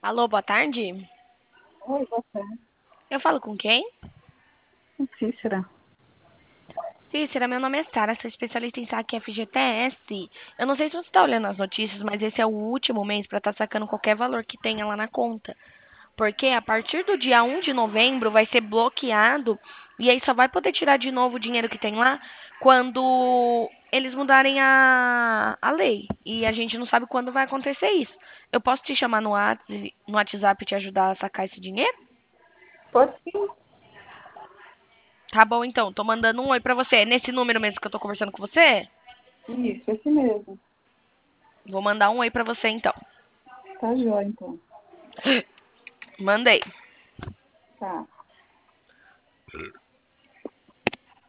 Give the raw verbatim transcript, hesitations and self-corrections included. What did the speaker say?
Alô, boa tarde. Oi, boa tarde. Eu falo com quem? Cícera. Cícera, meu nome é Sara, sou especialista em saque F G T S. Eu não sei se você está olhando as notícias, mas esse é o último mês para estar sacando qualquer valor que tenha lá na conta. Porque a partir do dia um de novembro vai ser bloqueado e aí só vai poder tirar de novo o dinheiro que tem lá quando eles mudarem a, a lei. E a gente não sabe quando vai acontecer isso. Eu posso te chamar no Whats- no WhatsApp e te ajudar a sacar esse dinheiro? Pode sim. Tá bom, então. Tô mandando um oi pra você. É nesse número mesmo que eu tô conversando com você? Isso, esse mesmo. Vou mandar um oi pra você, então. Tá jóia, então. Mandei. Tá.